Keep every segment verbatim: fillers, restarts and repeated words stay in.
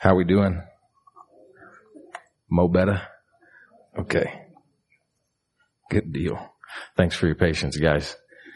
How we doing? Mo better? Okay. Good deal. Thanks for your patience, guys.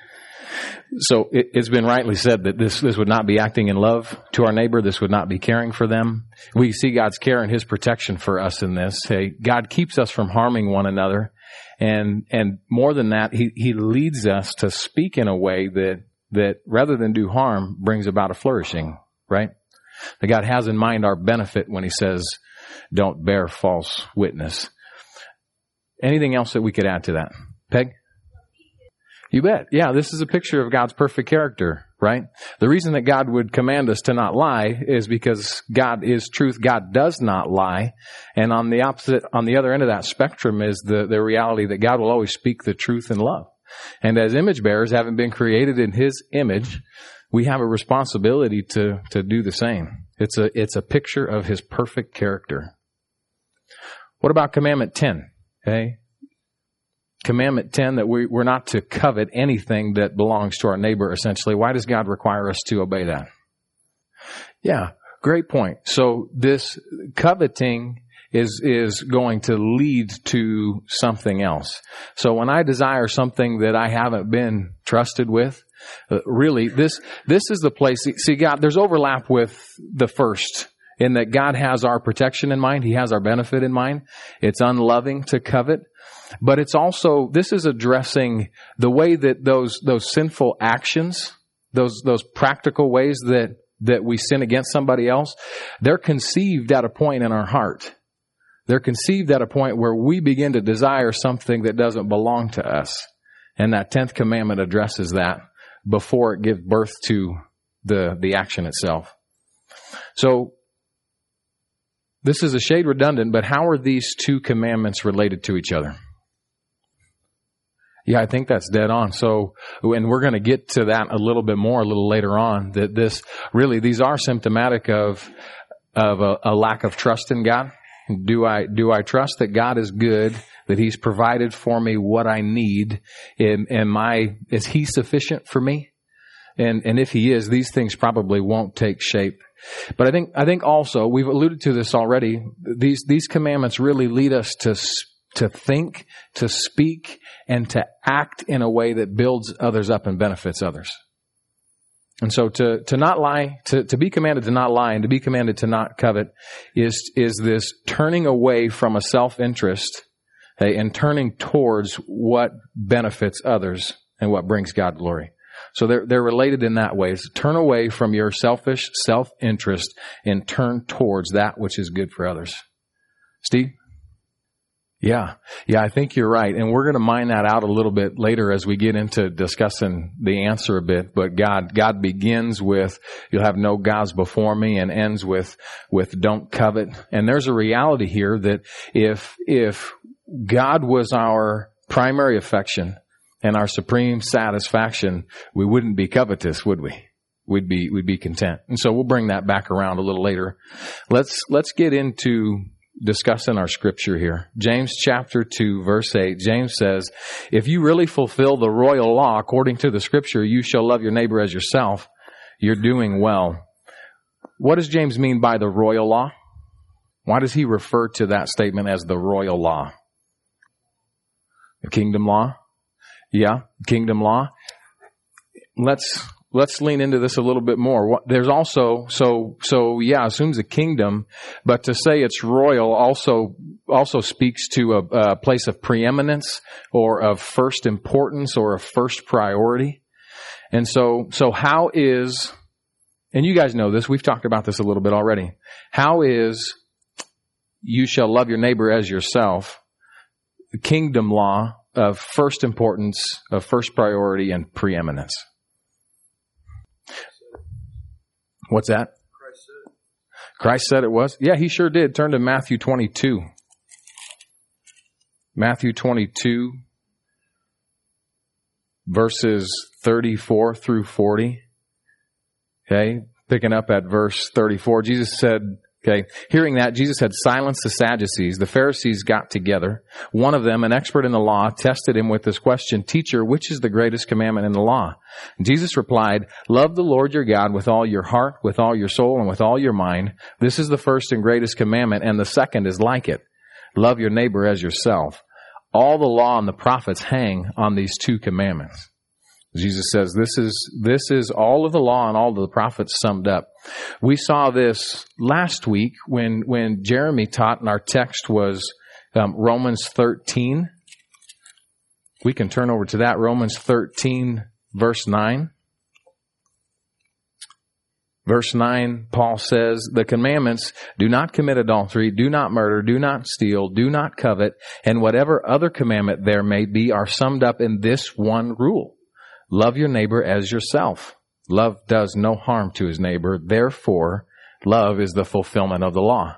So it, it's been rightly said that this, this would not be acting in love to our neighbor. This would not be caring for them. We see God's care and His protection for us in this. Hey, God keeps us from harming one another. And, and more than that, He, He leads us to speak in a way that, that rather than do harm brings about a flourishing, right? That God has in mind our benefit when He says, don't bear false witness. Anything else that we could add to that? Peg? You bet. Yeah, this is a picture of God's perfect character, right? The reason that God would command us to not lie is because God is truth. God does not lie. And on the opposite, on the other end of that spectrum is the, the reality that God will always speak the truth in love. And as image bearers, having been created in His image, we have a responsibility to, to do the same. It's a, it's a picture of His perfect character. What about commandment ten? Okay. Commandment ten, that we, we're not to covet anything that belongs to our neighbor, essentially. Why does God require us to obey that? Yeah, great point. So this coveting is, is going to lead to something else. So when I desire something that I haven't been trusted with, uh, really, this, this is the place. See, God, there's overlap with the first in that God has our protection in mind. He has our benefit in mind. It's unloving to covet. But it's also, this is addressing the way that those, those sinful actions, those, those practical ways that, that we sin against somebody else, they're conceived at a point in our heart. They're conceived at a point where we begin to desire something that doesn't belong to us. And that tenth commandment addresses that before it gives birth to the, the action itself. So, this is a shade redundant, but how are these two commandments related to each other? Yeah, I think that's dead on. So, and we're going to get to that a little bit more a little later on, that this, really, these are symptomatic of, of a, a lack of trust in God. Do I, do I trust that God is good, that He's provided for me what I need? Am, am I, is He sufficient for me? And, and if He is, these things probably won't take shape. But I think, I think also, we've alluded to this already, these, these commandments really lead us to, to think, to speak, and to act in a way that builds others up and benefits others. And so to, to not lie, to, to be commanded to not lie and to be commanded to not covet is, is this turning away from a self-interest, okay, and turning towards what benefits others and what brings God glory. So they're, they're related in that way. So turn away from your selfish self-interest and turn towards that which is good for others. Steve? Yeah. Yeah, I think you're right. And we're going to mine that out a little bit later as we get into discussing the answer a bit. But God, God begins with, you'll have no gods before me, and ends with, with don't covet. And there's a reality here that if, if God was our primary affection and our supreme satisfaction, we wouldn't be covetous, would we? We'd be, we'd be content. And so we'll bring that back around a little later. Let's, let's get into discussing our scripture here. James chapter two, verse eight. James says, if you really fulfill the royal law according to the scripture, you shall love your neighbor as yourself, you're doing well. What does James mean by the royal law? Why does he refer to that statement as the royal law? The kingdom law? Yeah, kingdom law. Let's, let's lean into this a little bit more. There's also, so, so yeah, assumes a kingdom, but to say it's royal also, also speaks to a, a place of preeminence or of first importance or of first priority. And so, so how is, and you guys know this, we've talked about this a little bit already. How is you shall love your neighbor as yourself, the kingdom law of first importance, of first priority, and preeminence? What's that? Christ said. Christ said it was? Yeah, He sure did. Turn to Matthew twenty-two. Matthew twenty-two, verses thirty-four through forty. Okay, picking up at verse thirty-four. Jesus said, Okay. Hearing that, Jesus had silenced the Sadducees. The Pharisees got together. One of them, an expert in the law, tested him with this question, "Teacher, which is the greatest commandment in the law?" And Jesus replied, "Love the Lord your God with all your heart, with all your soul, and with all your mind. This is the first and greatest commandment, and the second is like it. Love your neighbor as yourself. All the law and the prophets hang on these two commandments." Jesus says this is this is all of the law and all of the prophets summed up. We saw this last week when when Jeremy taught, and our text was um, Romans thirteen. We can turn over to that, Romans thirteen, verse nine. Verse nine, Paul says, "The commandments, do not commit adultery, do not murder, do not steal, do not covet, and whatever other commandment there may be are summed up in this one rule. Love your neighbor as yourself. Love does no harm to his neighbor. Therefore, love is the fulfillment of the law."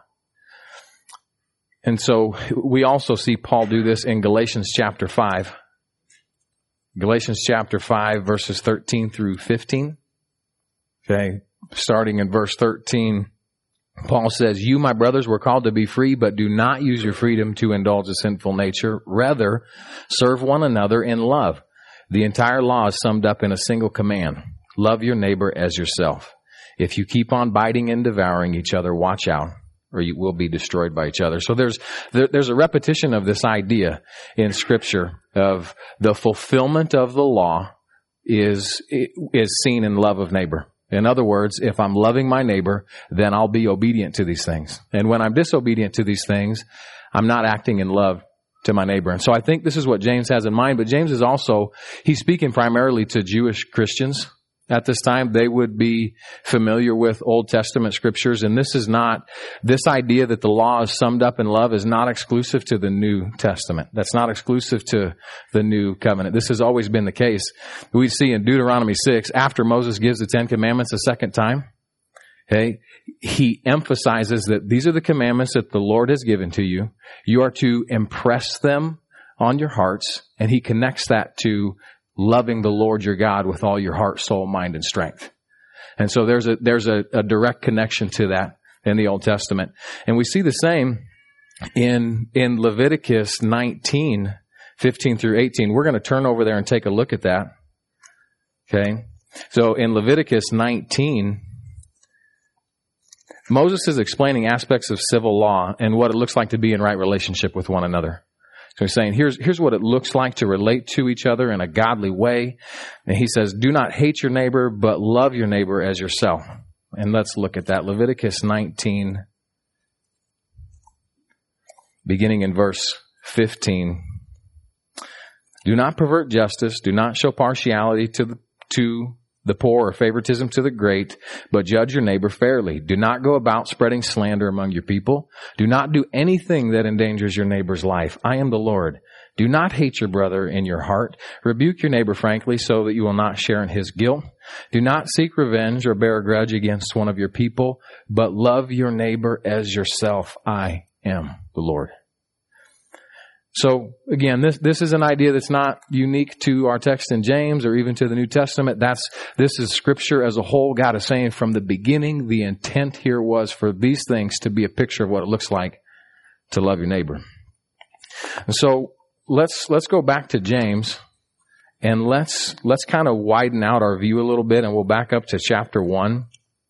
And so we also see Paul do this in Galatians chapter five. Galatians chapter five, verses thirteen through fifteen. Okay, starting in verse thirteen, Paul says, "You, my brothers, were called to be free, but do not use your freedom to indulge a sinful nature. Rather, serve one another in love. The entire law is summed up in a single command. Love your neighbor as yourself. If you keep on biting and devouring each other, watch out, or you will be destroyed by each other." So there's there, there's a repetition of this idea in Scripture of the fulfillment of the law is is seen in love of neighbor. In other words, if I'm loving my neighbor, then I'll be obedient to these things. And when I'm disobedient to these things, I'm not acting in love to my neighbor. And so I think this is what James has in mind. But James is also, he's speaking primarily to Jewish Christians. At this time, they would be familiar with Old Testament scriptures. And this is not, this idea that the law is summed up in love is not exclusive to the New Testament. That's not exclusive to the New Covenant. This has always been the case. We see in Deuteronomy six, after Moses gives the Ten Commandments a second time, okay, he emphasizes that these are the commandments that the Lord has given to you. You are to impress them on your hearts. And he connects that to loving the Lord your God with all your heart, soul, mind, and strength. And so there's a there's a, a direct connection to that in the Old Testament. And we see the same in in Leviticus nineteen, fifteen through eighteen. We're going to turn over there and take a look at that. Okay. So in Leviticus nineteen, Moses is explaining aspects of civil law and what it looks like to be in right relationship with one another. So he's saying, here's, here's what it looks like to relate to each other in a godly way. And he says, do not hate your neighbor, but love your neighbor as yourself. And let's look at that. Leviticus nineteen, beginning in verse fifteen. Do not pervert justice. Do not show partiality to the, to the poor or favoritism to the great, but judge your neighbor fairly. Do not go about spreading slander among your people. Do not do anything that endangers your neighbor's life. I am the Lord. Do not hate your brother in your heart. Rebuke your neighbor frankly so that you will not share in his guilt. Do not seek revenge or bear a grudge against one of your people, but love your neighbor as yourself. I am the Lord. So again, this, this is an idea that's not unique to our text in James or even to the New Testament. That's, this is Scripture as a whole. God is saying from the beginning, the intent here was for these things to be a picture of what it looks like to love your neighbor. And so let's, let's go back to James and let's, let's kind of widen out our view a little bit, and we'll back up to chapter one,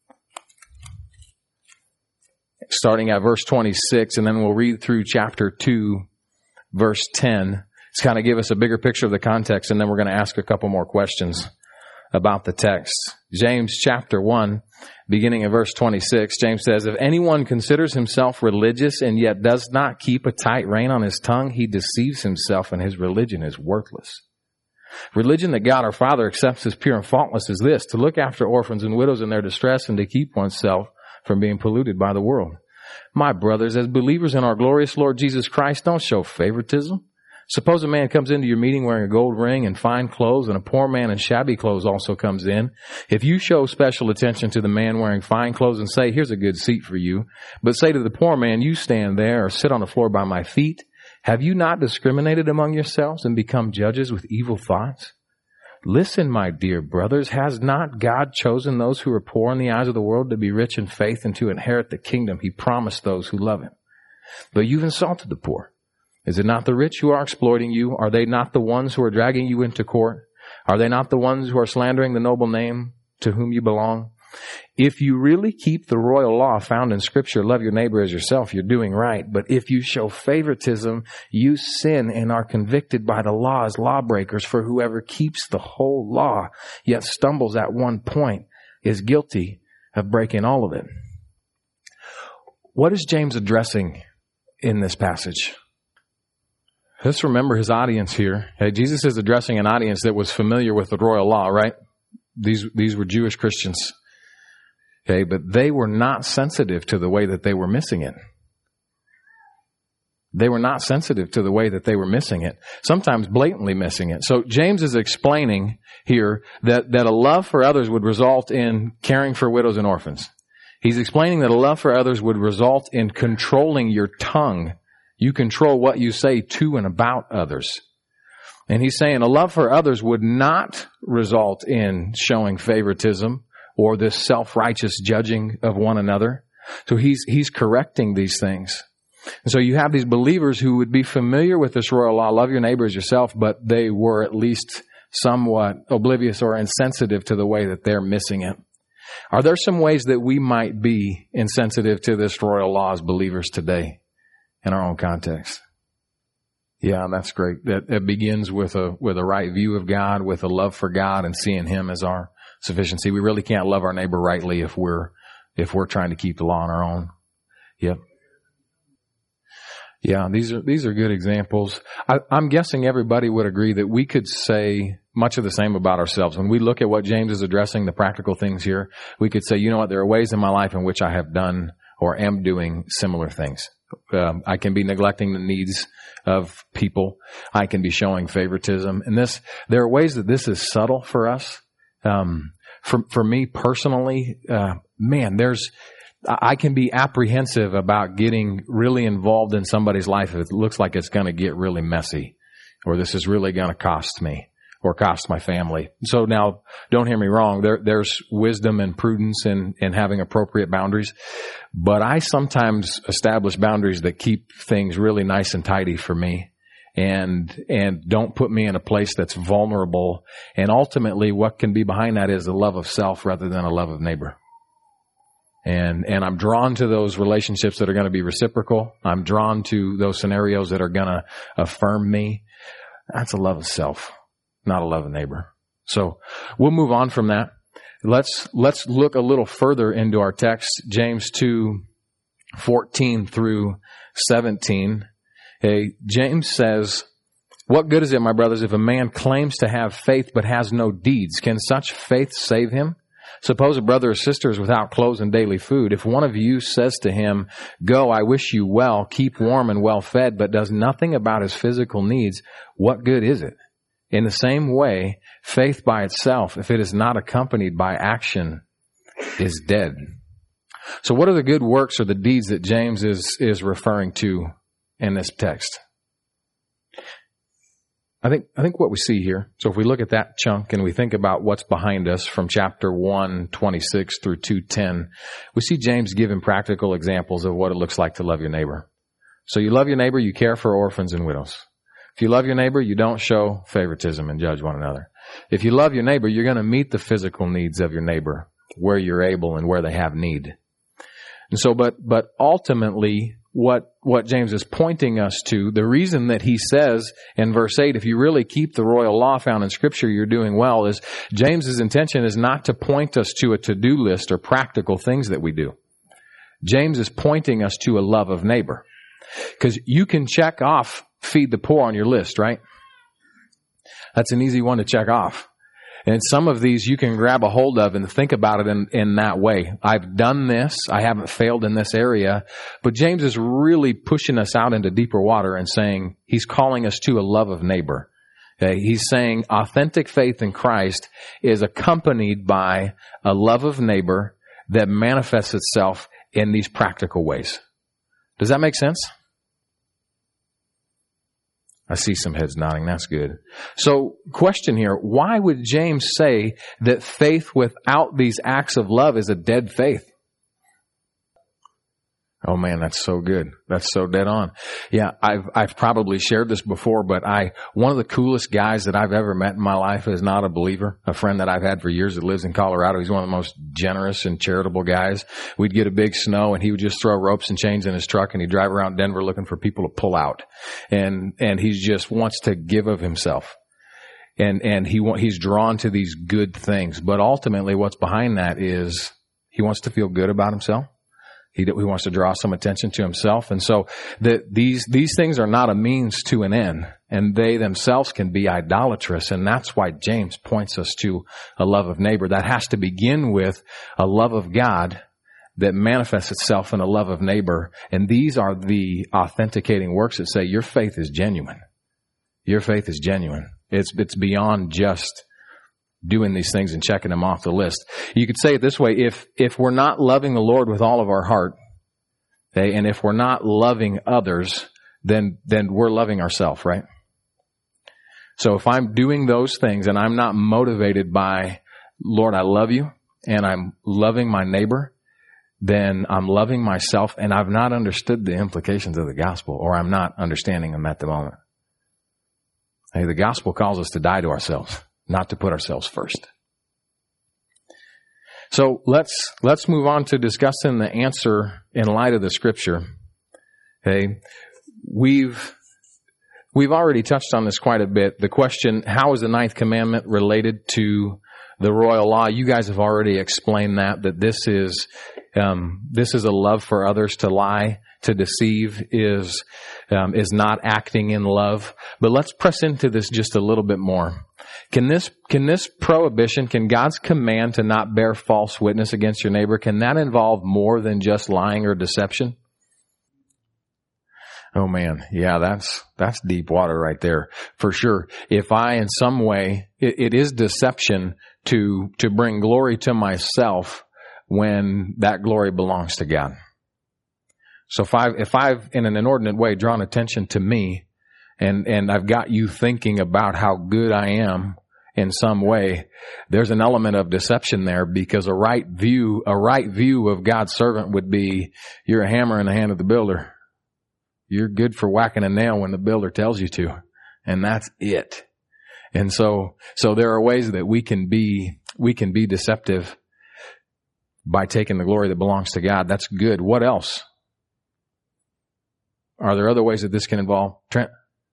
starting at verse twenty-six, and then we'll read through chapter two, verse ten. It's kind of give us a bigger picture of the context, and then we're going to ask a couple more questions about the text. James chapter one, beginning in verse twenty-six, James says, if anyone considers himself religious and yet does not keep a tight rein on his tongue, he deceives himself and his religion is worthless. Religion that God our Father accepts as pure and faultless is this, to look after orphans and widows in their distress and to keep oneself from being polluted by the world. My brothers, as believers in our glorious Lord Jesus Christ, don't show favoritism. Suppose a man comes into your meeting wearing a gold ring and fine clothes, and a poor man in shabby clothes also comes in. If you show special attention to the man wearing fine clothes and say, here's a good seat for you, but say to the poor man, you stand there or sit on the floor by my feet, have you not discriminated among yourselves and become judges with evil thoughts? Listen, my dear brothers, has not God chosen those who are poor in the eyes of the world to be rich in faith and to inherit the kingdom He promised those who love Him? But you've insulted the poor. Is it not the rich who are exploiting you? Are they not the ones who are dragging you into court? Are they not the ones who are slandering the noble name to whom you belong? If you really keep the royal law found in Scripture, love your neighbor as yourself, you're doing right. But if you show favoritism, you sin and are convicted by the law as lawbreakers. For whoever keeps the whole law, yet stumbles at one point, is guilty of breaking all of it. What is James addressing in this passage? Let's remember his audience here. Hey, Jesus is addressing an audience that was familiar with the royal law, right? These, these were Jewish Christians. Okay, but they were not sensitive to the way that they were missing it. They were not sensitive to the way that they were missing it. Sometimes blatantly missing it. So James is explaining here that, that a love for others would result in caring for widows and orphans. He's explaining that a love for others would result in controlling your tongue. You control what you say to and about others. And he's saying a love for others would not result in showing favoritism or this self-righteous judging of one another. So he's, he's correcting these things. And so you have these believers who would be familiar with this royal law, love your neighbor as yourself, but they were at least somewhat oblivious or insensitive to the way that they're missing it. Are there some ways that we might be insensitive to this royal law as believers today in our own context? Yeah, that's great. That it begins with a, with a right view of God, with a love for God and seeing Him as our sufficiency. We really can't love our neighbor rightly if we're, if we're trying to keep the law on our own. Yep. Yeah, these are, these are good examples. I, I'm guessing everybody would agree that we could say much of the same about ourselves. When we look at what James is addressing, the practical things here, we could say, you know what, there are ways in my life in which I have done or am doing similar things. Um, I can be neglecting the needs of people. I can be showing favoritism. And this, there are ways that this is subtle for us. Um, for, for me personally, uh, man, there's, I can be apprehensive about getting really involved in somebody's life if it looks like it's going to get really messy, or this is really going to cost me or cost my family. So now, don't hear me wrong. There, there's wisdom and prudence in, in having appropriate boundaries. But I sometimes establish boundaries that keep things really nice and tidy for me and, and don't put me in a place that's vulnerable. And ultimately, what can be behind that is a love of self rather than a love of neighbor. And, and I'm drawn to those relationships that are going to be reciprocal. I'm drawn to those scenarios that are going to affirm me. That's a love of self, not a love of neighbor. So we'll move on from that. Let's, let's look a little further into our text, James two, fourteen through seventeen. Hey, James says, what good is it, my brothers, if a man claims to have faith but has no deeds? Can such faith save him? Suppose a brother or sister is without clothes and daily food. If one of you says to him, go, I wish you well, keep warm and well fed, but does nothing about his physical needs, what good is it? In the same way, faith by itself, if it is not accompanied by action, is dead. So what are the good works or the deeds that James is, is referring to in this text? I think, I think what we see here, so if we look at that chunk and we think about what's behind us from chapter one, twenty-six through two ten, we see James giving practical examples of what it looks like to love your neighbor. So you love your neighbor, you care for orphans and widows. If you love your neighbor, you don't show favoritism and judge one another. If you love your neighbor, you're going to meet the physical needs of your neighbor where you're able and where they have need. And so, but, but ultimately, what, what James is pointing us to, the reason that he says in verse eight, if you really keep the royal law found in Scripture, you're doing well, is James's intention is not to point us to a to-do list or practical things that we do. James is pointing us to a love of neighbor. Because you can check off feed the poor on your list, right? That's an easy one to check off. And some of these you can grab a hold of and think about it in, in that way. I've done this. I haven't failed in this area. But James is really pushing us out into deeper water and saying, he's calling us to a love of neighbor. Okay? He's saying authentic faith in Christ is accompanied by a love of neighbor that manifests itself in these practical ways. Does that make sense? I see some heads nodding. That's good. So, question here. Why would James say that faith without these acts of love is a dead faith? Oh man, that's so good. That's so dead on. Yeah, I've, I've probably shared this before, but I, one of the coolest guys that I've ever met in my life is not a believer. A friend that I've had for years that lives in Colorado. He's one of the most generous and charitable guys. We'd get a big snow and he would just throw ropes and chains in his truck and he'd drive around Denver looking for people to pull out. And, and he just wants to give of himself. And, and he, he's drawn to these good things. But ultimately what's behind that is he wants to feel good about himself. He, he wants to draw some attention to himself. And so the, these, these things are not a means to an end, and they themselves can be idolatrous. And that's why James points us to a love of neighbor. That has to begin with a love of God that manifests itself in a love of neighbor. And these are the authenticating works that say your faith is genuine. Your faith is genuine. It's, it's beyond just doing these things and checking them off the list. You could say it this way, if, if we're not loving the Lord with all of our heart, okay, and if we're not loving others, then, then we're loving ourselves, right? So if I'm doing those things and I'm not motivated by, Lord, I love you, and I'm loving my neighbor, then I'm loving myself, and I've not understood the implications of the gospel, or I'm not understanding them at the moment. Hey, the gospel calls us to die to ourselves, not to put ourselves first. So let's, let's move on to discussing the answer in light of the scripture. Okay. We've, we've already touched on this quite a bit. The question, how is the ninth commandment related to the royal law? You guys have already explained that, that this is, um, this is a love for others. To lie, to deceive is, um, is not acting in love. But let's press into this just a little bit more. Can this, can this prohibition, can God's command to not bear false witness against your neighbor, can that involve more than just lying or deception? Oh man, yeah, that's, that's deep water right there, for sure. If I in some way, it, it is deception to, to bring glory to myself when that glory belongs to God. So if I've, if I've in an inordinate way drawn attention to me, and, and I've got you thinking about how good I am in some way, there's an element of deception there, because a right view, a right view of God's servant would be, you're a hammer in the hand of the builder. You're good for whacking a nail when the builder tells you to. And that's it. And so, so there are ways that we can be, we can be deceptive by taking the glory that belongs to God. That's good. What else? Are there other ways that this can involve? Trent?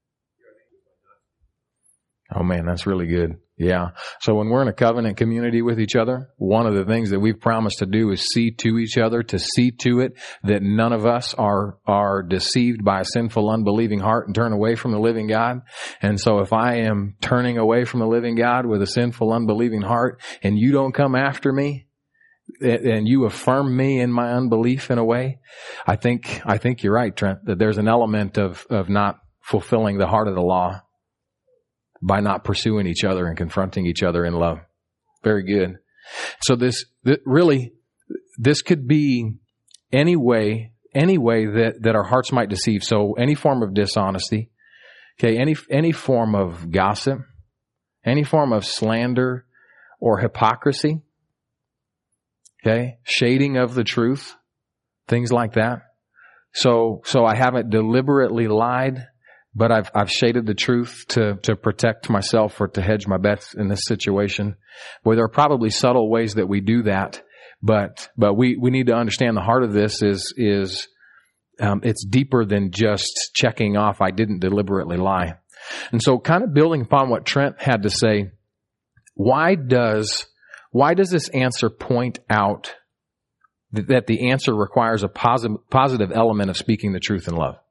Oh man, that's really good. Yeah. So when we're in a covenant community with each other, one of the things that we've promised to do is see to each other, to see to it that none of us are, are deceived by a sinful, unbelieving heart and turn away from the living God. And so if I am turning away from the living God with a sinful, unbelieving heart, and you don't come after me, and you affirm me in my unbelief in a way, I think, I think you're right, Trent, that there's an element of, of not fulfilling the heart of the law by not pursuing each other and confronting each other in love. Very good. So this, this really, this could be any way, any way that, that our hearts might deceive. So any form of dishonesty, okay, any, any form of gossip, any form of slander or hypocrisy, okay, shading of the truth, things like that. So, so I haven't deliberately lied, but I've, I've shaded the truth to, to protect myself or to hedge my bets in this situation. Boy, there are probably subtle ways that we do that, but, but we, we need to understand the heart of this is, is, um, it's deeper than just checking off, I didn't deliberately lie. And so kind of building upon what Trent had to say, why does, why does this answer point out that, that the answer requires a positive, positive element of speaking the truth in love?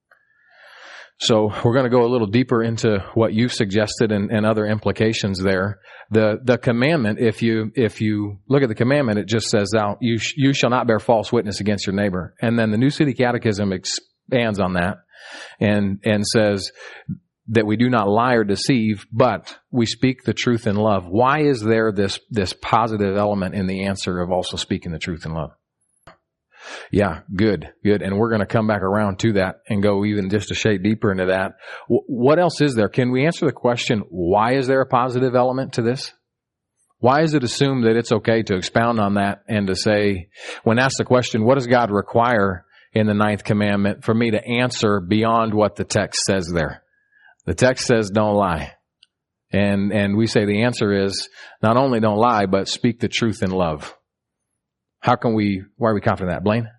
So we're going to go a little deeper into what you've suggested and, and other implications there. The, the commandment, if you, if you look at the commandment, it just says out, you, sh- you shall not bear false witness against your neighbor. And then the New City Catechism expands on that and, and says that we do not lie or deceive, but we speak the truth in love. Why is there this, this positive element in the answer of also speaking the truth in love? Yeah, good, good. And we're going to come back around to that and go even just a shade deeper into that. W- what else is there? Can we answer the question, why is there a positive element to this? Why is it assumed that it's okay to expound on that and to say, when asked the question, what does God require in the ninth commandment, for me to answer beyond what the text says there? The text says don't lie. And, and we say the answer is not only don't lie, but speak the truth in love. How can we, why are we confident of that? Blaine?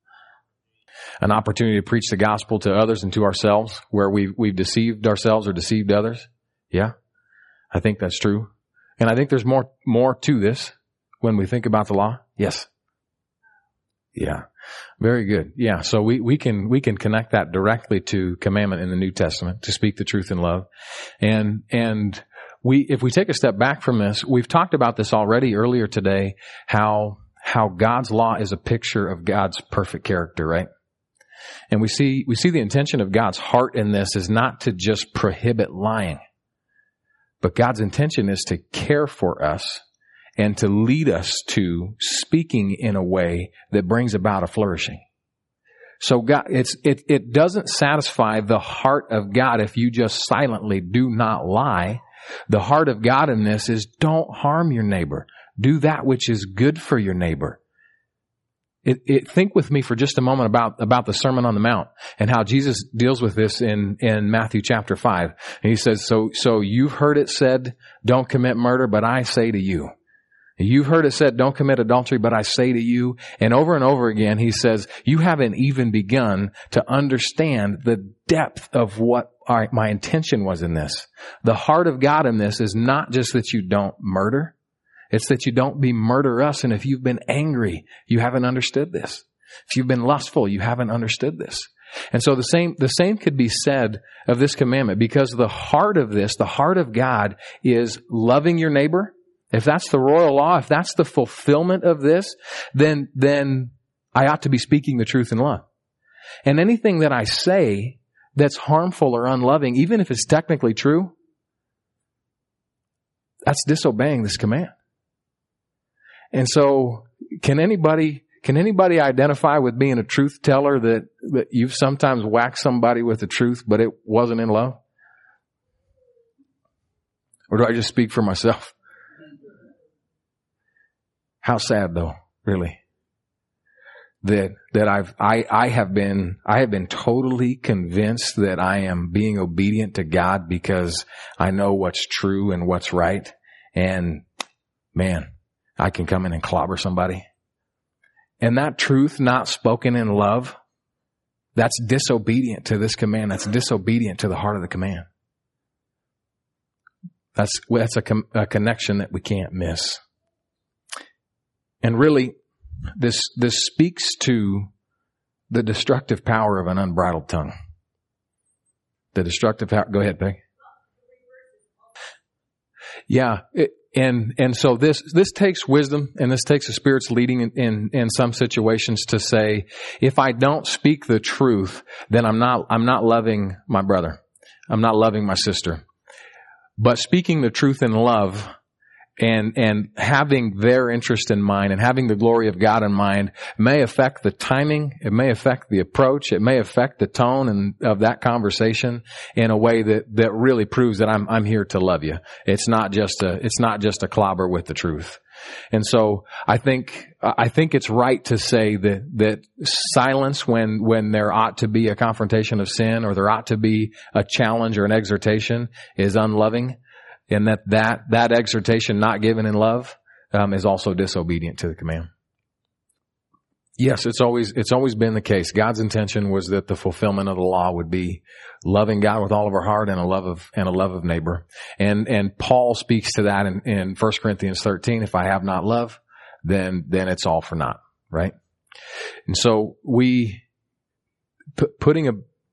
An opportunity to preach the gospel to others and to ourselves where we've, we've deceived ourselves or deceived others. Yeah, I think that's true. And I think there's more, more to this when we think about the law. Yes. Yeah. Very good. Yeah. So we, we can, we can connect that directly to commandment in the New Testament to speak the truth in love. And, and we, if we take a step back from this, we've talked about this already earlier today, how, how God's law is a picture of God's perfect character, right? And we see, we see the intention of God's heart in this is not to just prohibit lying. But God's intention is to care for us and to lead us to speaking in a way that brings about a flourishing. So God, it's, it, it doesn't satisfy the heart of God if you just silently do not lie. The heart of God in this is don't harm your neighbor. Do that which is good for your neighbor. It, it, think with me for just a moment about, about the Sermon on the Mount and how Jesus deals with this in, in Matthew chapter five. And he says, so, so you've heard it said, don't commit murder, but I say to you. You've heard it said, don't commit adultery, but I say to you. And over and over again, he says, you haven't even begun to understand the depth of what our, my intention was in this. The heart of God in this is not just that you don't murder. It's that you don't be murderous. And if you've been angry, you haven't understood this. If you've been lustful, you haven't understood this. And so the same, the same could be said of this commandment, because the heart of this, the heart of God is loving your neighbor. If that's the royal law, if that's the fulfillment of this, then, then I ought to be speaking the truth in love. And anything that I say that's harmful or unloving, even if it's technically true, that's disobeying this command. And so, can anybody, can anybody identify with being a truth teller that, that you've sometimes whacked somebody with the truth, but it wasn't in love? Or do I just speak for myself? How sad though, really, that, that I've, I, I have been, I have been totally convinced that I am being obedient to God because I know what's true and what's right. And man, I can come in and clobber somebody. And that truth not spoken in love, that's disobedient to this command. That's disobedient to the heart of the command. That's, that's a, a connection that we can't miss. And really, this, this speaks to the destructive power of an unbridled tongue. The destructive power, go ahead, Peg. Yeah, it, And, and so this, this takes wisdom, and this takes the Spirit's leading in, in, in some situations to say, if I don't speak the truth, then I'm not, I'm not loving my brother. I'm not loving my sister. But speaking the truth in love and, and having their interest in mind and having the glory of God in mind may affect the timing. It may affect the approach. It may affect the tone and of that conversation in a way that, that really proves that I'm, I'm here to love you. It's not just a, it's not just a clobber with the truth. And so I think, I think it's right to say that, that silence when, when there ought to be a confrontation of sin or there ought to be a challenge or an exhortation is unloving. And that, that, that exhortation not given in love, um, is also disobedient to the command. Yes, it's always, it's always been the case. God's intention was that the fulfillment of the law would be loving God with all of our heart and a love of, and a love of neighbor. And, and Paul speaks to that in, in First Corinthians thirteen. If I have not love, then, then it's all for naught, right? And so we, p- putting a,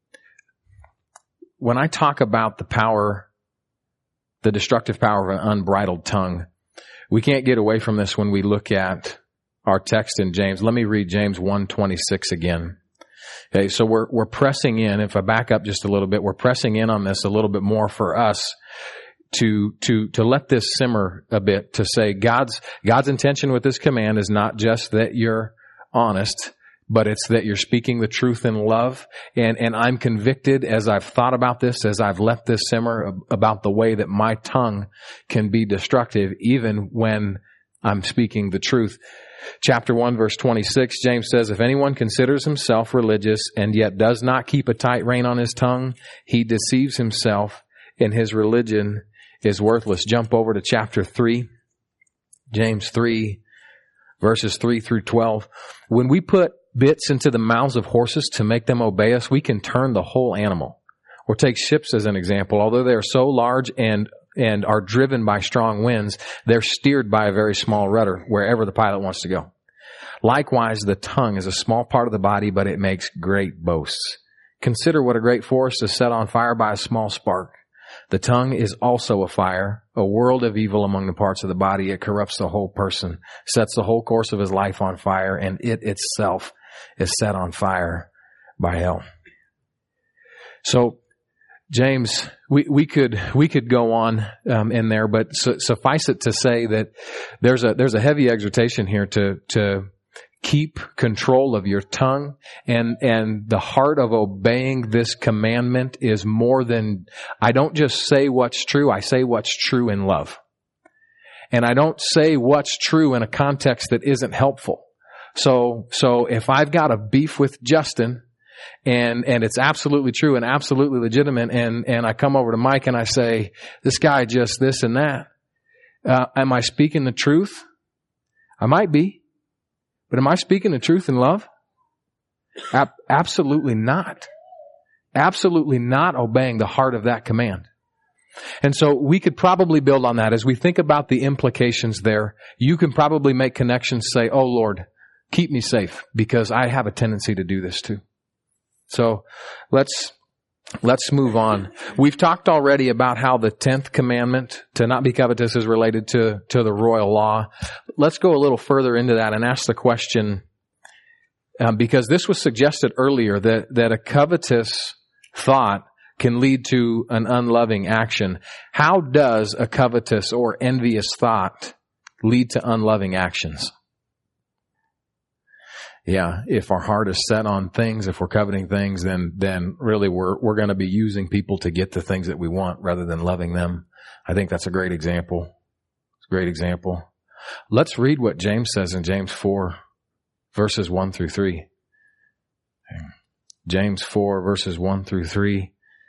when I talk about the power, the destructive power of an unbridled tongue, we can't get away from this when we look at our text in James. Let me read James one twenty-six again. Okay, so we're, we're pressing in. If I back up just a little bit, we're pressing in on this a little bit more for us to, to, to let this simmer a bit, to say God's, God's intention with this command is not just that you're honest, but it's that you're speaking the truth in love. And, and I'm convicted as I've thought about this, as I've let this simmer, about the way that my tongue can be destructive even when I'm speaking the truth. Chapter one, verse twenty-six, James says, if anyone considers himself religious and yet does not keep a tight rein on his tongue, he deceives himself and his religion is worthless. Jump over to chapter three, James three, verses three through twelve. When we put bits into the mouths of horses to make them obey us, we can turn the whole animal. Or take ships as an example. Although they are so large and and are driven by strong winds, they're steered by a very small rudder wherever the pilot wants to go. Likewise, the tongue is a small part of the body, but it makes great boasts. Consider what a great forest is set on fire by a small spark. The tongue is also a fire, a world of evil among the parts of the body. It corrupts the whole person, sets the whole course of his life on fire, and it itself is set on fire by hell. So, James, we, we could we could go on um, in there, but su- suffice it to say that there's a there's a heavy exhortation here to to keep control of your tongue, and and the heart of obeying this commandment is more than, I don't just say what's true, I say what's true in love. And I don't say what's true in a context that isn't helpful. So so if I've got a beef with Justin, And, and it's absolutely true and absolutely legitimate. And, and I come over to Mike and I say, this guy just this and that. Uh, am I speaking the truth? I might be, but am I speaking the truth in love? Ab- absolutely not. Absolutely not obeying the heart of that command. And so we could probably build on that as we think about the implications there. You can probably make connections, say, oh Lord, keep me safe because I have a tendency to do this too. So let's, let's move on. We've talked already about how the tenth commandment to not be covetous is related to, to the royal law. Let's go a little further into that and ask the question, um, because this was suggested earlier that, that a covetous thought can lead to an unloving action. How does a covetous or envious thought lead to unloving actions? Yeah, if our heart is set on things, if we're coveting things, then then really we're we're going to be using people to get the things that we want rather than loving them. I think that's a great example. It's a great example. Let's read what James says in James four, verses one through three. James four, verses one through three.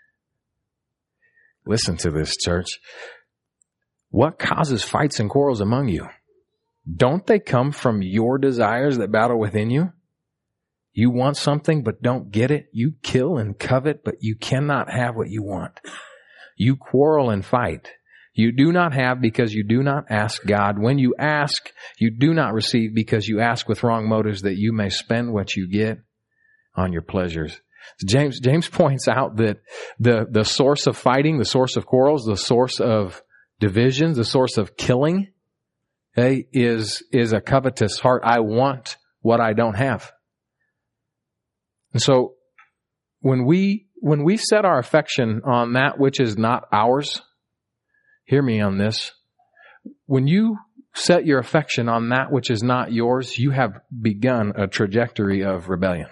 Listen to this, church. What causes fights and quarrels among you? Don't they come from your desires that battle within you? You want something but don't get it. You kill and covet, but you cannot have what you want. You quarrel and fight. You do not have because you do not ask God. When you ask, you do not receive because you ask with wrong motives that you may spend what you get on your pleasures. James, James points out that the, the source of fighting, the source of quarrels, the source of divisions, the source of killing, okay, is, is a covetous heart. I want what I don't have. And so when we, when we set our affection on that which is not ours, hear me on this. When you set your affection on that which is not yours, you have begun a trajectory of rebellion.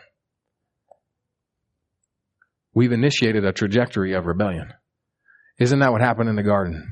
We've initiated a trajectory of rebellion. Isn't that what happened in the garden?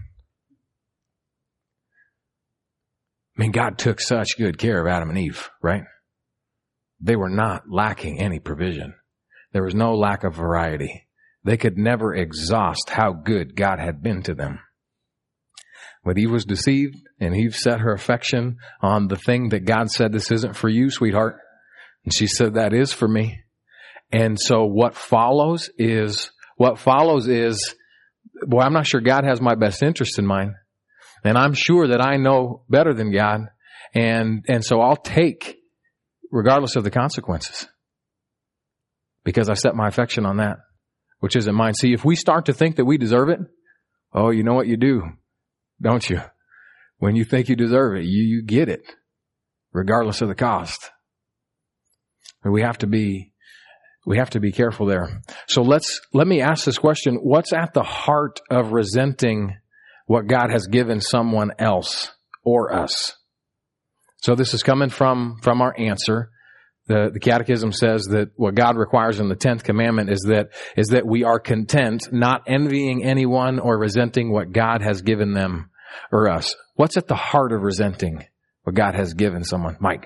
I mean, God took such good care of Adam and Eve, right? They were not lacking any provision. There was no lack of variety. They could never exhaust how good God had been to them. But Eve was deceived, and Eve set her affection on the thing that God said, this isn't for you, sweetheart. And she said, that is for me. And so what follows is, what follows is, boy, I'm not sure God has my best interest in mind. And I'm sure that I know better than God. And, and so I'll take, regardless of the consequences. Because I set my affection on that, which isn't mine. See, if we start to think that we deserve it, oh, you know what you do, don't you? When you think you deserve it, you, you get it, regardless of the cost. And we have to be, we have to be careful there. So let's, let me ask this question. What's at the heart of resenting what God has given someone else or us? So this is coming from, from our answer. The, the Catechism says that what God requires in the tenth commandment is that, is that we are content, not envying anyone or resenting what God has given them or us. What's at the heart of resenting what God has given someone? Mike.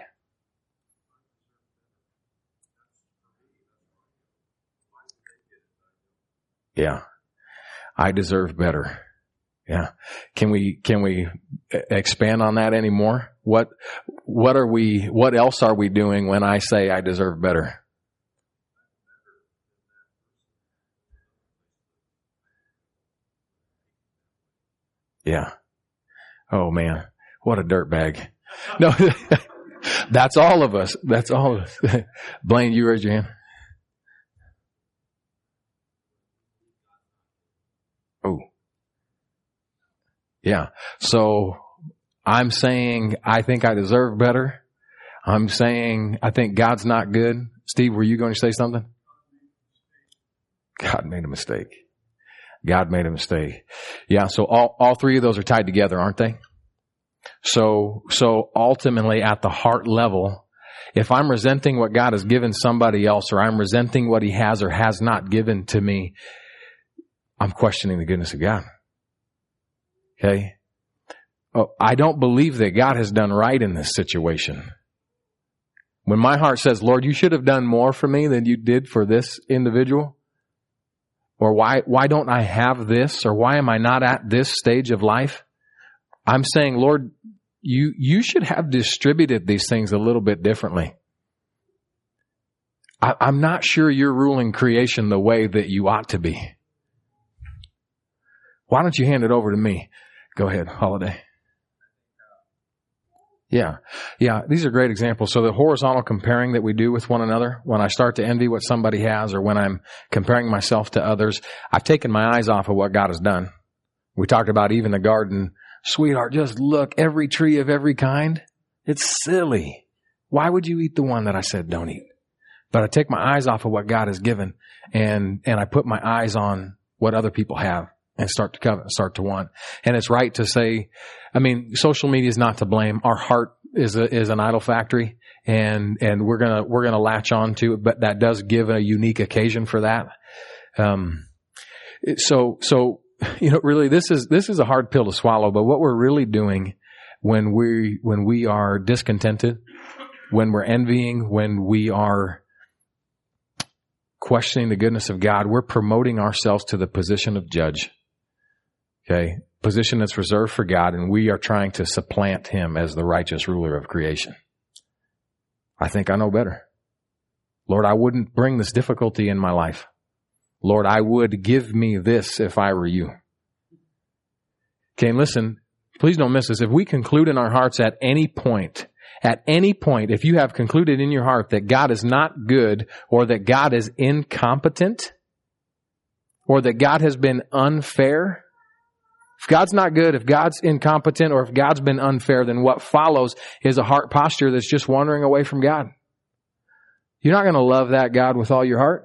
Yeah. I deserve better. Yeah. Can we, can we expand on that anymore? What, what are we, what else are we doing when I say I deserve better? Yeah. Oh man. What a dirtbag. No, that's all of us. That's all of us. Blaine, you raise your hand. Oh. Yeah. So I'm saying I think I deserve better. I'm saying I think God's not good. Steve, were you going to say something? God made a mistake. God made a mistake. Yeah. So all, all three of those are tied together, aren't they? So, so ultimately at the heart level, if I'm resenting what God has given somebody else, or I'm resenting what he has or has not given to me, I'm questioning the goodness of God. Okay. Oh, I don't believe that God has done right in this situation. When my heart says, Lord, you should have done more for me than you did for this individual, or why, why don't I have this, or why am I not at this stage of life? I'm saying, Lord, you, you should have distributed these things a little bit differently. I, I'm not sure you're ruling creation the way that you ought to be. Why don't you hand it over to me? Go ahead, Holiday. Yeah. Yeah. These are great examples. So the horizontal comparing that we do with one another, when I start to envy what somebody has, or when I'm comparing myself to others, I've taken my eyes off of what God has done. We talked about even the garden. Sweetheart, just look, every tree of every kind. It's silly. Why would you eat the one that I said don't eat? But I take my eyes off of what God has given, and, and I put my eyes on what other people have, and start to covet, start to want. And it's right to say, I mean, social media is not to blame. Our heart is a, is an idol factory, and, and we're gonna, we're gonna latch on to it, but that does give a unique occasion for that. Um, so, so, you know, really this is, this is a hard pill to swallow, but what we're really doing when we, when we are discontented, when we're envying, when we are questioning the goodness of God, we're promoting ourselves to the position of judge. Okay, position that's reserved for God, and we are trying to supplant him as the righteous ruler of creation. I think I know better. Lord, I wouldn't bring this difficulty in my life. Lord, I would give me this if I were you. Okay, and listen, please don't miss this. If we conclude in our hearts at any point, at any point, if you have concluded in your heart that God is not good, or that God is incompetent, or that God has been unfair, if God's not good, if God's incompetent, or if God's been unfair, then what follows is a heart posture that's just wandering away from God. You're not going to love that God with all your heart.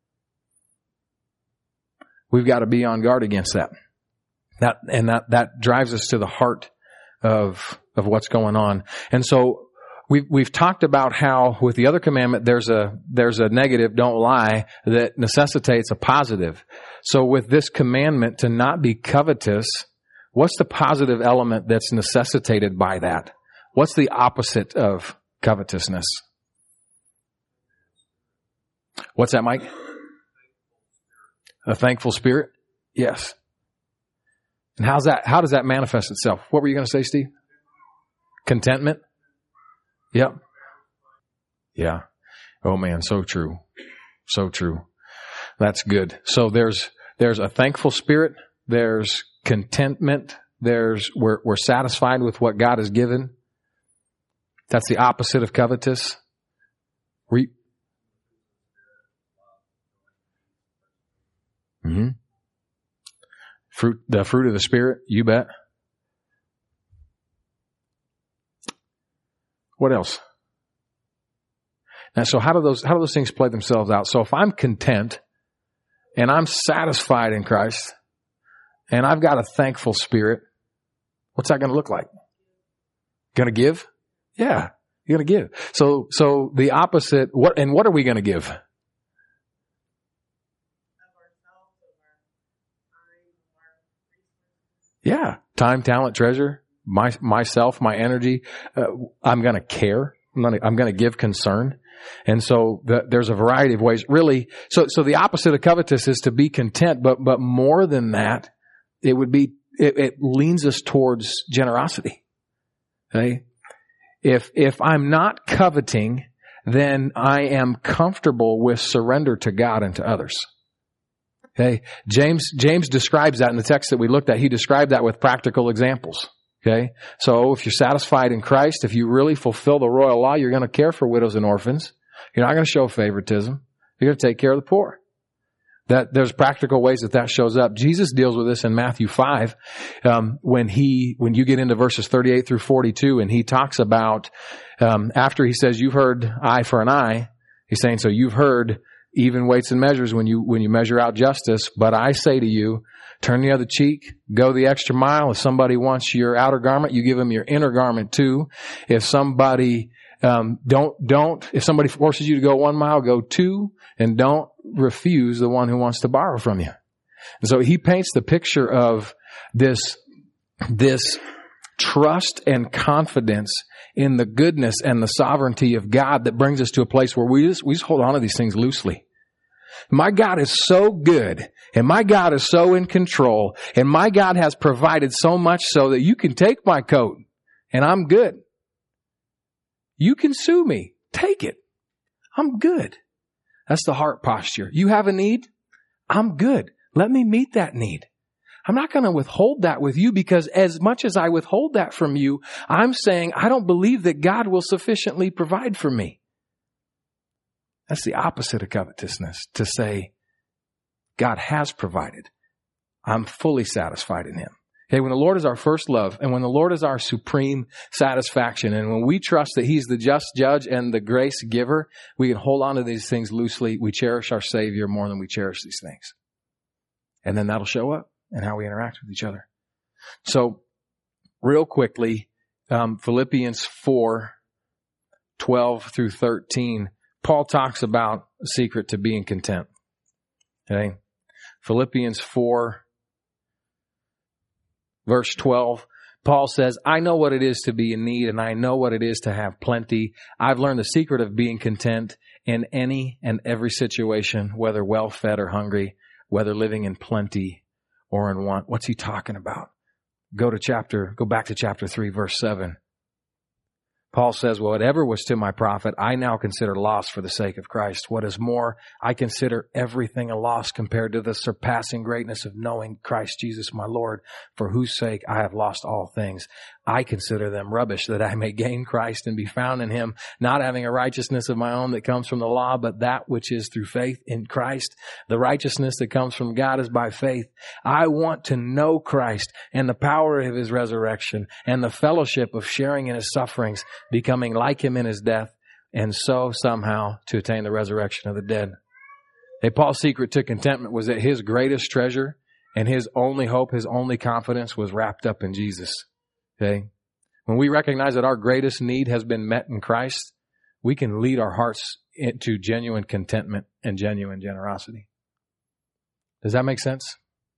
We've got to be on guard against that. That, and that, that drives us to the heart of, of what's going on. And so we've, we've talked about how with the other commandment, there's a, there's a negative, don't lie, that necessitates a positive. So with this commandment to not be covetous, what's the positive element that's necessitated by that? What's the opposite of covetousness? What's that, Mike? A thankful spirit? Yes. And how's that, how does that manifest itself? What were you going to say, Steve? Contentment? Yep. Yeah. Oh man, so true. So true. That's good. So there's, there's a thankful spirit. There's contentment. There's, we're, we're satisfied with what God has given. That's the opposite of covetous. We, mm-hmm. Fruit, the fruit of the Spirit, you bet. What else? And so how do those, how do those things play themselves out? So if I'm content and I'm satisfied in Christ and I've got a thankful spirit, what's that going to look like? Going to give? Yeah. You're going to give. So, so the opposite, what, and what are we going to give? Yeah. Time, talent, treasure, my, myself, my energy. Uh, I'm going to care. I'm going to, I'm going to give concern. And so the, there's a variety of ways, really. So, so the opposite of covetous is to be content, but, but more than that, it would be, it, it leans us towards generosity. Okay. If, if I'm not coveting, then I am comfortable with surrender to God and to others. Okay. James, James describes that in the text that we looked at. He described that with practical examples. Okay. So if you're satisfied in Christ, if you really fulfill the royal law, you're going to care for widows and orphans. You're not going to show favoritism. You're going to take care of the poor. That there's practical ways that that shows up. Jesus deals with this in Matthew five, um, when he, when you get into verses thirty-eight through forty-two, and he talks about, um, after he says, you've heard eye for an eye, he's saying, so you've heard even weights and measures when you, when you measure out justice. But I say to you, turn the other cheek, go the extra mile. If somebody wants your outer garment, you give them your inner garment too. If somebody, um, don't, don't, if somebody forces you to go one mile, go two, and don't refuse the one who wants to borrow from you. And so he paints the picture of this, this trust and confidence in the goodness and the sovereignty of God that brings us to a place where we just, we just hold on to these things loosely. My God is so good, and my God is so in control, and my God has provided so much so that you can take my coat and I'm good. You can sue me. Take it. I'm good. That's the heart posture. You have a need? I'm good. Let me meet that need. I'm not going to withhold that with you, because as much as I withhold that from you, I'm saying I don't believe that God will sufficiently provide for me. That's the opposite of covetousness, to say, God has provided. I'm fully satisfied in Him. Okay, when the Lord is our first love, and when the Lord is our supreme satisfaction, and when we trust that He's the just judge and the grace giver, we can hold on to these things loosely. We cherish our Savior more than we cherish these things. And then that'll show up in how we interact with each other. So, real quickly, um, Philippians four, twelve through thirteen, Paul talks about a secret to being content. Okay? Philippians four, verse twelve, Paul says, I know what it is to be in need, and I know what it is to have plenty. I've learned the secret of being content in any and every situation, whether well-fed or hungry, whether living in plenty or in want. What's he talking about? Go to chapter, go back to chapter three, verse seven. Paul says, well, whatever was to my profit, I now consider loss for the sake of Christ. What is more, I consider everything a loss compared to the surpassing greatness of knowing Christ Jesus my Lord, for whose sake I have lost all things. I consider them rubbish, that I may gain Christ and be found in Him, not having a righteousness of my own that comes from the law, but that which is through faith in Christ. The righteousness that comes from God is by faith. I want to know Christ and the power of His resurrection and the fellowship of sharing in His sufferings, becoming like Him in His death, and so somehow to attain the resurrection of the dead. Hey, Paul's secret to contentment was that his greatest treasure and his only hope, his only confidence was wrapped up in Jesus. Okay? When we recognize that our greatest need has been met in Christ, we can lead our hearts into genuine contentment and genuine generosity. Does that make sense?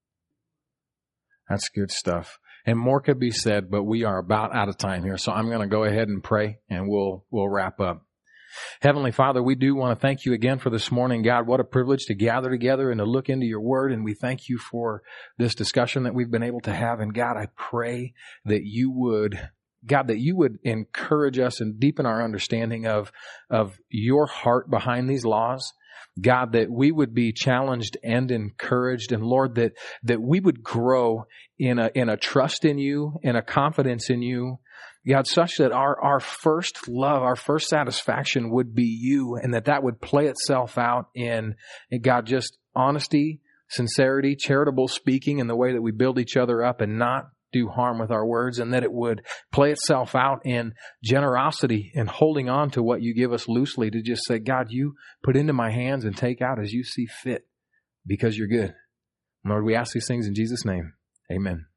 That's good stuff. And more could be said, but we are about out of time here. So I'm going to go ahead and pray, and we'll, we'll wrap up. Heavenly Father, we do want to thank you again for this morning. God, what a privilege to gather together and to look into your word. And we thank you for this discussion that we've been able to have. And God, I pray that you would, God, that you would encourage us and deepen our understanding of, of your heart behind these laws. God, that we would be challenged and encouraged, and Lord, that, that we would grow in a, in a trust in you, in a confidence in you, God, such that our, our first love, our first satisfaction would be you, and that that would play itself out in, God, just honesty, sincerity, charitable speaking in the way that we build each other up and not do harm with our words, and that it would play itself out in generosity and holding on to what you give us loosely, to just say, God, you put into my hands and take out as you see fit, because you're good. Lord, we ask these things in Jesus' name. Amen.